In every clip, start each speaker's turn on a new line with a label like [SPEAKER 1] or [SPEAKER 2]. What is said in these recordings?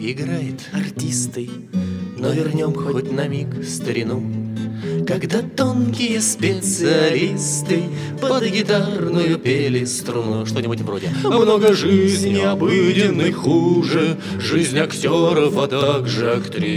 [SPEAKER 1] играет артисты. Но вернем хоть на миг старину, когда тонкие специалисты под гитарную пели струну. Что-нибудь вроде «Много жизней обыденной хуже, жизнь актеров, а также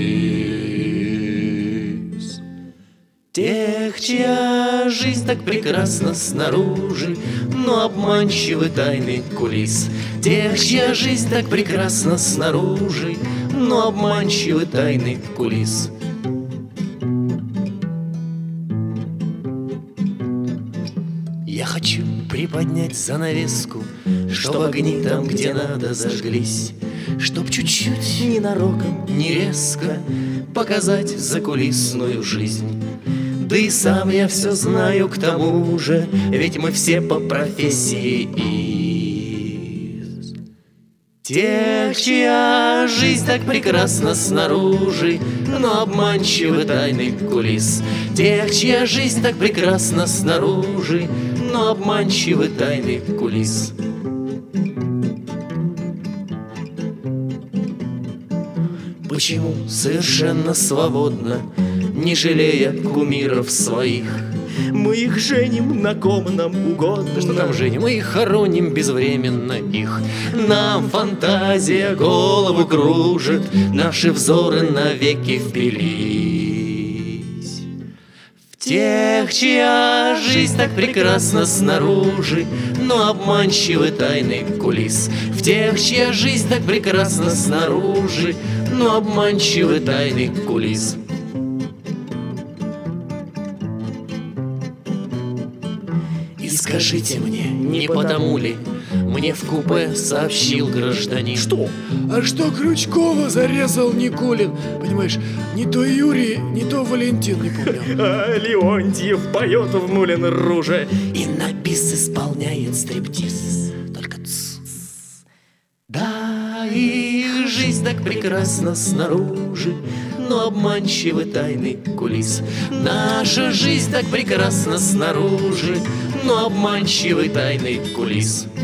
[SPEAKER 1] актрис». Тех, чья жизнь так прекрасна снаружи, но обманчивы тайны кулис. Тех, чья жизнь так прекрасна снаружи, но обманчивы тайны кулис. Я хочу приподнять занавеску, чтоб огни там, где надо, зажглись, чтоб чуть-чуть, ненароком, не резко показать закулисную жизнь. Да и сам я все знаю к тому же, ведь мы все по профессии из тех, чья жизнь так прекрасна снаружи, но обманчивы тайны кулис. Тех, чья жизнь так прекрасна снаружи, но обманчивы тайны кулис. Почему совершенно свободно, не жалея кумиров своих, мы их женим на ком нам угодно? Да что там женим? Мы их хороним безвременно их. Нам фантазия голову кружит, наши взоры навеки впились в тех, чья жизнь так прекрасна снаружи, но обманчивы тайны кулис. В тех, чья жизнь так прекрасна снаружи, но обманчивы тайны кулис. И скажите мне, не потому ли мне в купе сообщил гражданин?
[SPEAKER 2] Что? А что Крючкова зарезал Никулин? Понимаешь, не то Юрий, не то Валентин, не помню.
[SPEAKER 3] А Леонтьев поет в Мулен Руже
[SPEAKER 1] и на бис исполняет стриптиз. Только да, их жизнь так прекрасна снаружи, но обманчивы тайны кулис. Наша жизнь так прекрасна снаружи, но обманчивы тайны кулис.